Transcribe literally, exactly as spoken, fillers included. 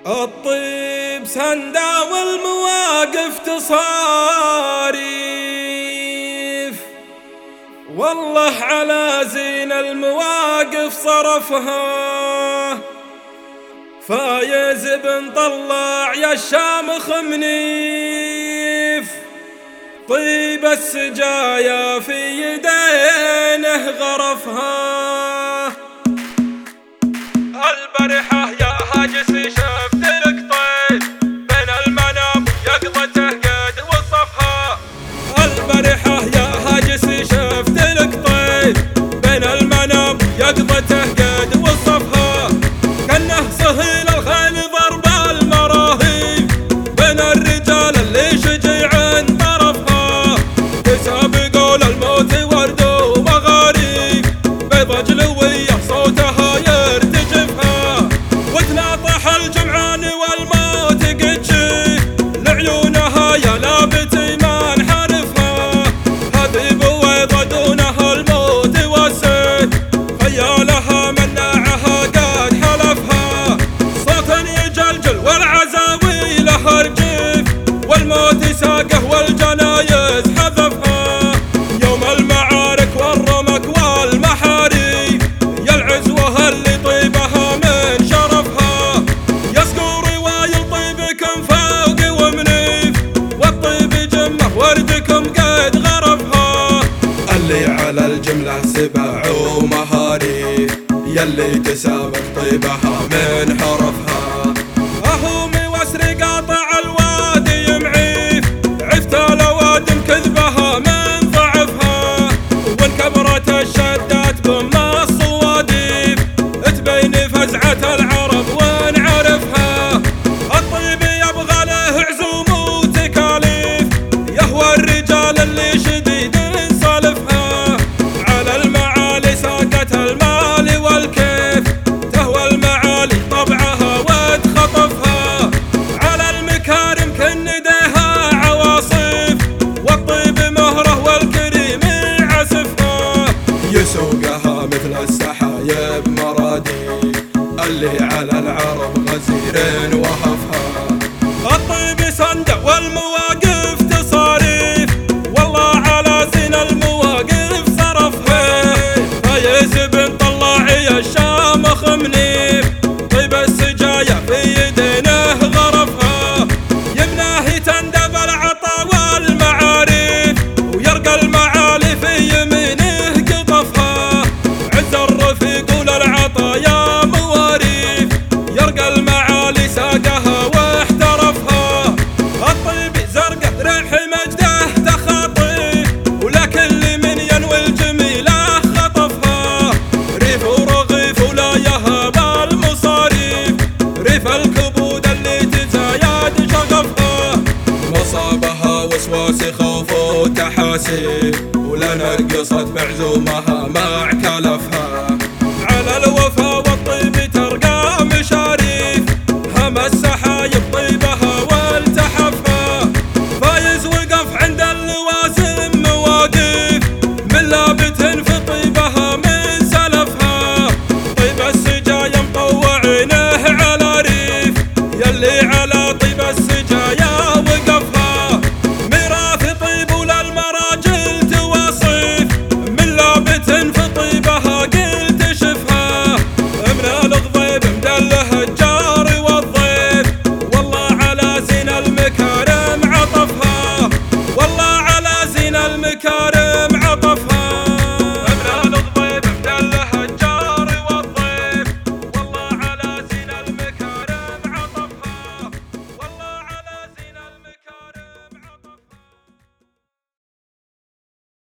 الطيب سندا والمواقف تصاريف، والله على زين المواقف صرفها. فايز بن طلع يا الشامخ منيف، طيب السجايا في يدينه غرفها. البرحة يا هاجس شفت لك طيب بين المنام يقظته قد وصفها. البرحة يا هاجس شفت لك طيب بين المنام يقظته قد وصفها. كانه سهيل الخيل ضرب المراهيب بين الرجال اللي شجيعين طرفها. تسابقوا للموت ورد ومغاريب بيض جلوية صوتها يرتجفها. وتناطح الجمعان والموت قد شيف لعيونها يا لابت ما انحرفها. هذه بويضة دونها الموت والسيف خيالها مناعها قد حلفها. صوت يجلجل والعزاوي له رجيف والموت ساقه والجنايز حذفها. يوم المعارك والرمك والمحاريب يا العزوة اللي طيبها من شرفها. يسقوا روايل طيبكم فوق ومنيف والطيب جمه وردكم قد غرفها. اللي على الجملة سبع ومهاريف يلي تسابق طيبها من حرفها. أهومي واسري قاطع الوادي معيف عفت الأوادم كذبها من ضعفها. وان كبرت الشدات بما الصواديف تبين فزعة العرب ونعرفها. الطيب يبغى له عزوم وتكاليف يهوى الرجال اللي شديد صالفها. على المعالي ساقت المال والكيف تهوى المعالي طبعها وتخطفها. على المكارم كنديها عواصف والطيب مهره والكريم عسفها. يسوقها مثل السحايب مرادي اللي على العرب غزير وهفها. الطيب سند والمواقف تصاريف والله على زين المواقف صرفها. فايز بن طلع يا الشامخ منيف طيب السجايا في يدينه غرفها. يمناه تندب العطا والمعاريف ويرقى المعالي في يمينه قطفها. عز الرفيق وللعطايا مواريف يرقى المعالي ساقها واحترفها. الطيب زرقه ريح مجده تخاطيف ولكل من ينوي الجميله خطفها. ريف ورغيف ولا يهاب المصاريف ريف الكبود اللي تزايد شغفها. مصابها وسواس خوف وتحاسيب ولا نرقصت بعزومها مع كلفها.